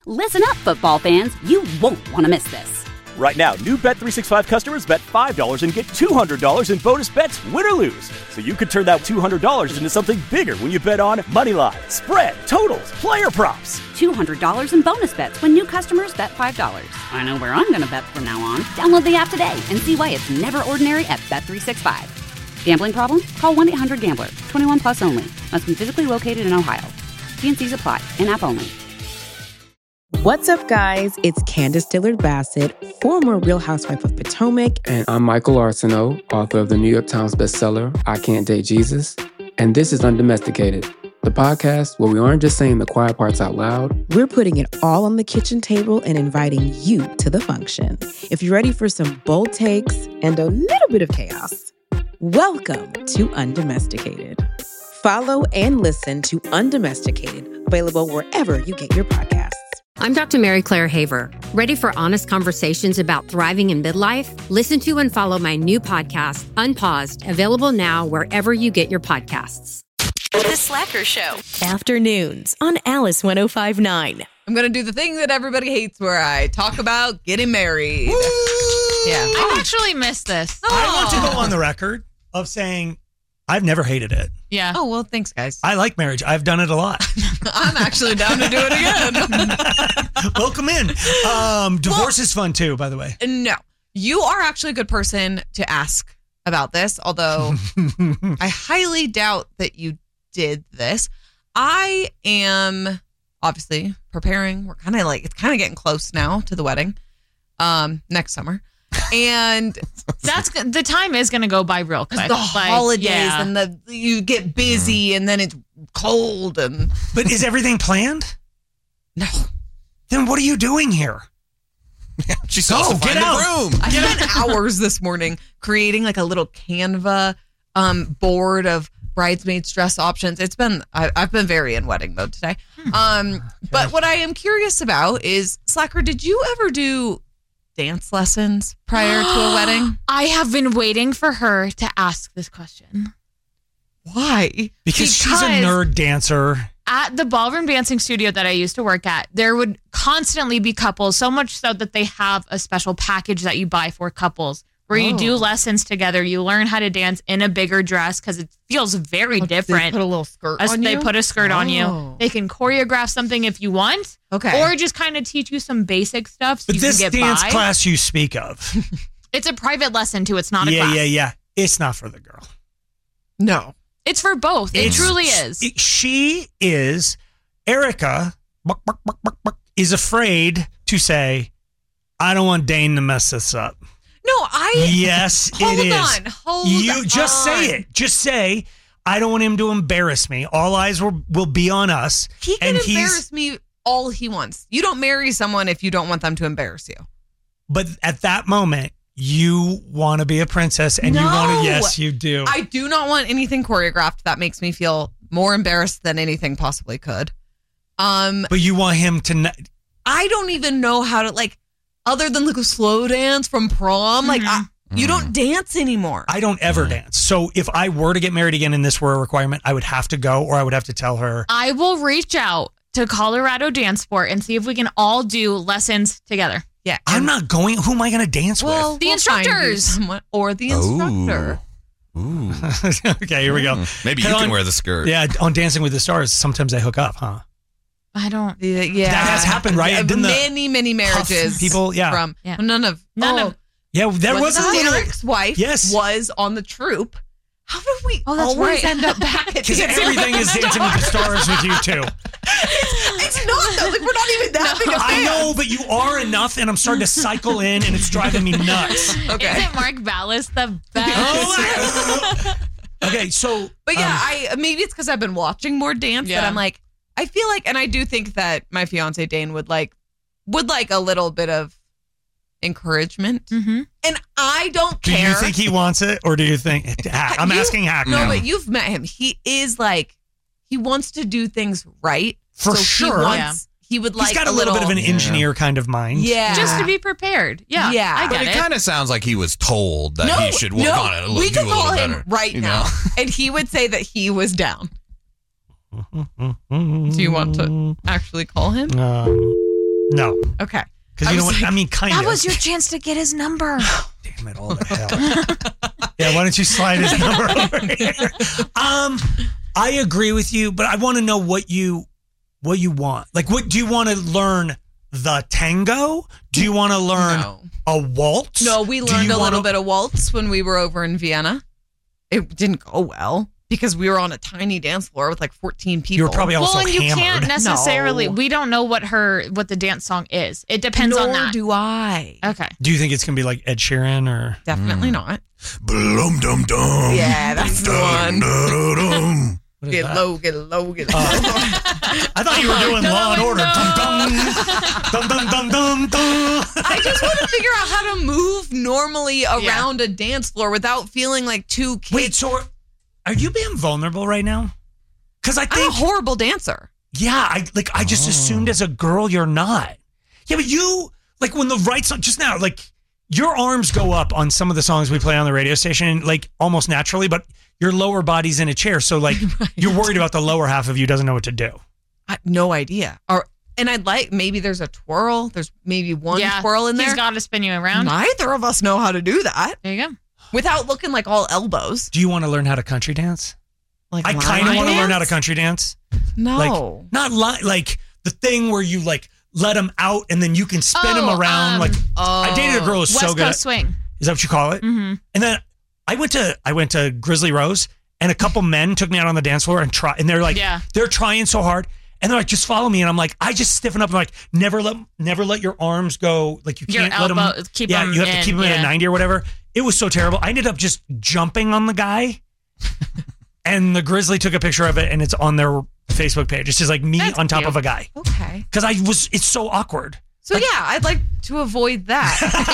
Listen up, football fans. You won't want to miss this. Right now, new Bet365 customers bet $5 and get $200 in bonus bets, win or lose. So you could turn that $200 into something bigger when you bet on moneyline, spread, totals, player props. $200 in bonus bets when new customers bet $5. I know where I'm going to bet from now on. Download the app today and see why it's never ordinary at Bet365. Gambling problem? Call 1-800-GAMBLER. 21 plus only. Must be physically located in Ohio. T&Cs apply. In-app only. What's up, guys? It's Candace Dillard-Bassett, former Real Housewife of Potomac. And I'm Michael Arsenault, author of the New York Times bestseller, I Can't Date Jesus. And this is Undomesticated, the podcast where we aren't just saying the quiet parts out loud. We're putting it all on the kitchen table and inviting you to the function. If you're ready for some bold takes and a little bit of chaos, welcome to Undomesticated. Follow and listen to Undomesticated, available wherever you get your podcasts. I'm Dr. Mary Claire Haver. Ready for honest conversations about thriving in midlife? Listen to and follow my new podcast, Unpaused, available now wherever you get your podcasts. The Slacker Show. Afternoons on Alice 105.9. I'm going to do the thing that everybody hates where I talk about getting married. Woo! Yeah. I actually missed this. I want to go on the record of saying I've never hated it. Yeah. Oh, well, thanks, guys. I like marriage. I've done it a lot. I'm actually down to do it again. Welcome in. Divorce is fun too, by the way. No, you are actually a good person to ask about this, although I highly doubt that you did this. I am obviously preparing. We're kind of it's kind of getting close now to the wedding next summer. And that's the time is going to go by real quick. The holidays and you get busy and then it's cold and. But is everything planned? No. Then what are you doing here? She's so get out. Room. I spent hours this morning creating like a little Canva board of bridesmaids dress options. I've been very in wedding mode today. But what I am curious about is, Slacker, did you ever do dance lessons prior to a wedding? I have been waiting for her to ask this question. Why? Because she's a nerd dancer. At the ballroom dancing studio that I used to work at, there would constantly be couples, so much so that they have a special package that you buy for couples where you do lessons together. You learn how to dance in a bigger dress because it feels very different. They put a little skirt on you? They put a skirt on you. They can choreograph something if you want. Okay. Or just kind of teach you some basic stuff so but you can get by. But this dance class you speak of. It's a private lesson too. It's not a class. Yeah. It's not for the girl. No. It's for both. It truly is. Erica is afraid to say, I don't want Dane to mess this up. No, Yes, it is. Hold on. Just say it. Just say, I don't want him to embarrass me. All eyes will be on us. He can embarrass me all he wants. You don't marry someone if you don't want them to embarrass you. But at that moment, you want to be a princess and you want to, yes, you do. I do not want anything choreographed. That makes me feel more embarrassed than anything possibly could. But you want him to... I don't even know how to, other than a slow dance from prom, you don't dance anymore. I don't ever dance. So if I were to get married again and this were a requirement, I would have to go, or I would have to tell her. I will reach out to Colorado Dance Sport and see if we can all do lessons together. Yeah. I'm not going. Who am I going to dance with? The instructors. Or the instructor. Ooh. Okay, here we go. Maybe you can wear the skirt. Yeah, on Dancing with the Stars, sometimes they hook up, huh? I don't. Yeah. That has happened, right? Yeah, many marriages. People, From none of. Yeah, there was a little. Eric's wife was on the troupe. How did we always end up back at Because everything is Dancing with the Stars with you too. It's not though. We're not even that big a fan. I know, but you are enough, and I'm starting to cycle in, and it's driving me nuts. Okay. Isn't Mark Vallis the best? Okay, so. But yeah, maybe it's because I've been watching more dance that I'm like, I feel like, and I do think that my fiance Dane would like a little bit of encouragement. Mm-hmm. And I don't care. Do you think he wants it, or do you think I'm asking Hack now? No, but you've met him. He is he wants to do things right. For sure. He would He's got a little bit of an engineer kind of mind. Yeah. Just to be prepared. Yeah. Yeah. I get But it kind of sounds like he was told that he should work on it a little, we could do a little call him better. right now. And he would say that he was down. Do you want to actually call him? No. Okay. Because you know what? I mean, kind of. That was your chance to get his number. Damn it, all the hell. Yeah, why don't you slide his number over here? I agree with you, but I want to know what you want. Like, what do you want to learn? The tango? Do you want to learn a waltz? No, we learned a little bit of waltz when we were over in Vienna. It didn't go well because we were on a tiny dance floor with like 14 people. You were probably also and you hammered. can't necessarily. No. We don't know what the dance song is. It depends on that. Nor do I. Okay. Do you think it's gonna be like Ed Sheeran or? Definitely not. Blum dum dum. Yeah, that's the one. What is Get that? low, get low, get low. I thought you were doing Law and Order. Dum dum dum dum dum. I just want to figure out how to move normally around a dance floor without feeling like two kids. Wait, so are you being vulnerable right now? Because I think I'm a horrible dancer. Yeah, I just assumed as a girl you're not. Yeah, but you like when the right song just now, like your arms go up on some of the songs we play on the radio station, like almost naturally, but your lower body's in a chair, so like you're worried about the lower half of you doesn't know what to do. I have no idea. And I'd like maybe there's a twirl. There's maybe one twirl in there. He's got to spin you around. Neither of us know how to do that. There you go. Without looking like all elbows. Do you want to learn how to country dance? Like I kind of want to learn how to country dance. No. Like, not like the thing where you like let them out and then you can spin them around. I dated a girl who's so West good. Coast swing. Is that what you call it? Mm-hmm. And then I went to Grizzly Rose and a couple men took me out on the dance floor and they're like, they're trying so hard. And they're like, just follow me. And I'm like, I just stiffen up. I'm like, never let your arms go. Like you can't let them. You have to keep them at a 90 or whatever. It was so terrible. I ended up just jumping on the guy. And the Grizzly took a picture of it and it's on their Facebook page. It's just like me on top of a guy. Okay. Because it's so awkward. So I'd like to avoid that.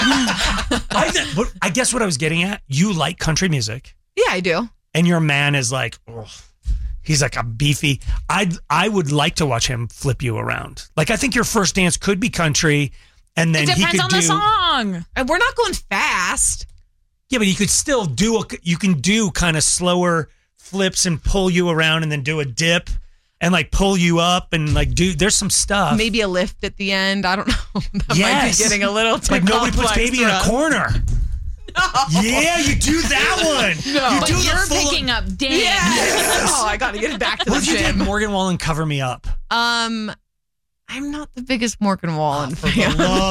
I guess what I was getting at, you like country music. Yeah, I do. And your man is like, he's like a beefy. I would like to watch him flip you around. Like I think your first dance could be country, and then it depends on the song. And we're not going fast. Yeah, but you could still you can do kind of slower flips and pull you around, and then do a dip and like pull you up and like there's some stuff. Maybe a lift at the end. I don't know. That yes. might be getting a little too like nobody puts baby in a corner. No. Yeah, you do that one. No. But you're picking up dance. Yes. Oh, I got to get it back to the gym. What if you did Morgan Wallen Cover Me Up? I'm not the biggest Morgan Wallen fan.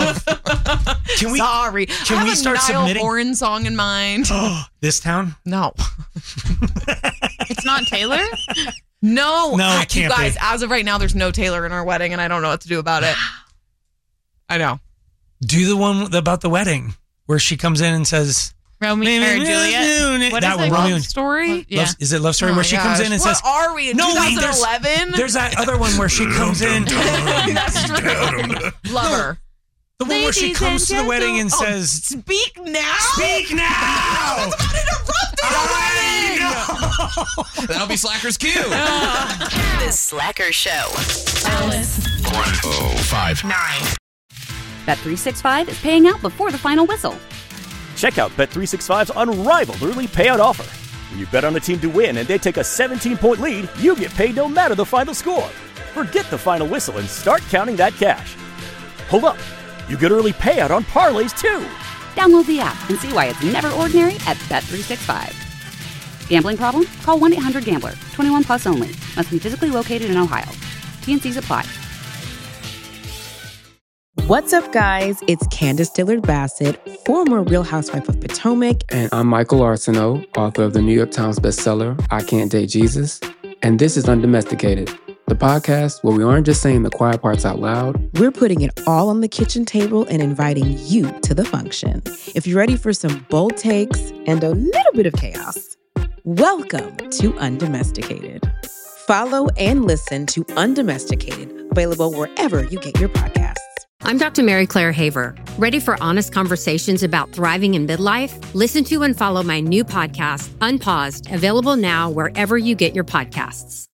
Sorry. Can we start Niall submitting? Horan song in mind. This town? No. It's not Taylor? No, it can't you guys, be. as of right now, there's no Taylor in our wedding, and I don't know what to do about it. I know. Do the one about the wedding where she comes in and says, Romeo or Juliet? What that is it? Romeo Love Story? Yeah. Is it Love Story where she comes in and says, what are we in 2011? There's that other one where she comes in. That's true. Lover. The one where she comes to the wedding and says, Speak now. Speak now. That's about interrupting the wedding. That'll be Slacker's cue. The Slacker Show. Alice. 1059. Bet365 is paying out before the final whistle. Check out Bet365's unrivaled early payout offer. When you bet on a team to win and they take a 17-point lead, you get paid no matter the final score. Forget the final whistle and start counting that cash. Hold up. You get early payout on parlays, too. Download the app and see why it's never ordinary at Bet365. Gambling problem? Call 1-800-GAMBLER. 21 plus only. Must be physically located in Ohio. T&Cs apply. What's up, guys? It's Candace Dillard-Bassett, former Real Housewife of Potomac. And I'm Michael Arsenault, author of the New York Times bestseller, I Can't Date Jesus. And this is Undomesticated, the podcast where we aren't just saying the quiet parts out loud. We're putting it all on the kitchen table and inviting you to the function. If you're ready for some bold takes and a little bit of chaos, welcome to Undomesticated. Follow and listen to Undomesticated, available wherever you get your podcasts. I'm Dr. Mary Claire Haver. Ready for honest conversations about thriving in midlife? Listen to and follow my new podcast, Unpaused, available now wherever you get your podcasts.